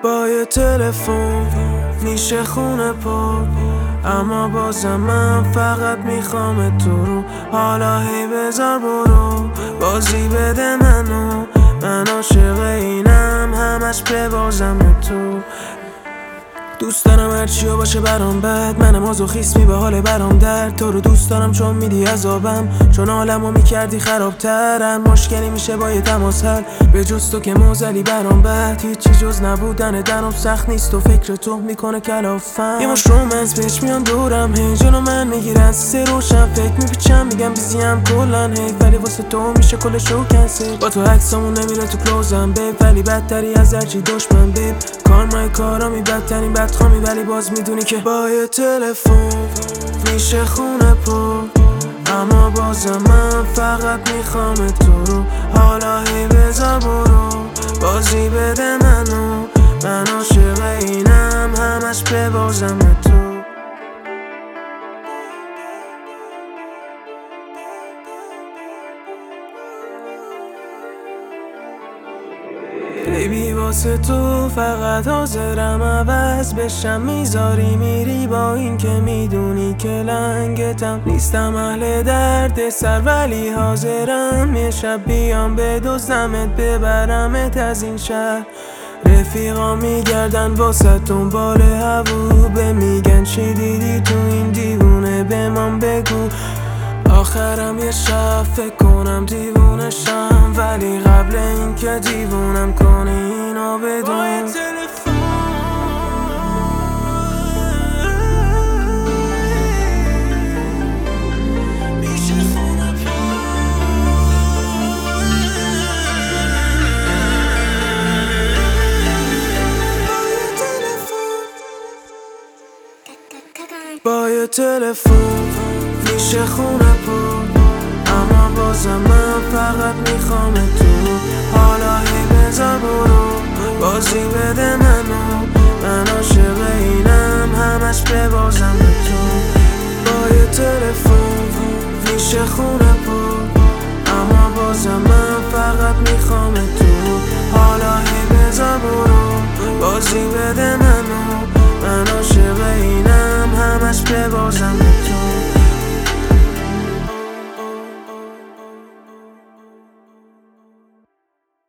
با یه تلفن میشه خونه پر، اما بازم من فقط میخوام تو رو. حالا هی بذار برو، بازی بده من عاشق اینم، همش به بازم تو. دوست دارم هرچیو باشه برام بد، منم مازوخیسمی به حال برام درد. تو رو دوست دارم چون میدی عذابم، چون عالمو میکردی خرابتر. هر مشکلی میشه با یه تماس حل، به جز تو که موزلی برام بد. هیچی جز نبودن درم سخت نیست و فکر تو میکنه کلافم. یه مش رومنس پیش میان دورم، هی جلو من میگیرن سه روشم. فکر میپیچم میگم بیزیم کلن هی، ولی واسه تو میشه کل شو کنسل. با تو عکسامون نمیره تو کلوزم بیب، ولی بدتری از هرچی دشمن بیب. کارمای کارامی بدترین بدخوامی، ولی باز میدونی که با یه تلفن میشه خونه پر، اما بازم من فقط میخوام تو رو. حالا هی بذار برو، بازی بده من عاشق اینم، همش به بازم تو. بیبی واسه تو فقط حاضرم عوض بشم، میذاری میری با این که میدونی که لنگتم. نیستم اهل درد سر ولی حاضرم یه شب بیام بدزدمت ببرمت از این شهر. رفیقا میگردن واسه دنبال هووبه، میگن چی دیدی تو این دیوونه به من بگو. آخرم یه شب فکر کنم دیوونشم، ولی قبل این که دیوونم کنی اینو بدون. با یه تلفن میشه خونه پر، اما بازم من فقط میخوام تو. حالا هی بذار برو، بازی بده من عاشق اینم، همش به بازم تو. با یه تلفن میشه خونه پر، اما بازم من فقط میخوام تو. حالا هی بذار برو، بازی بده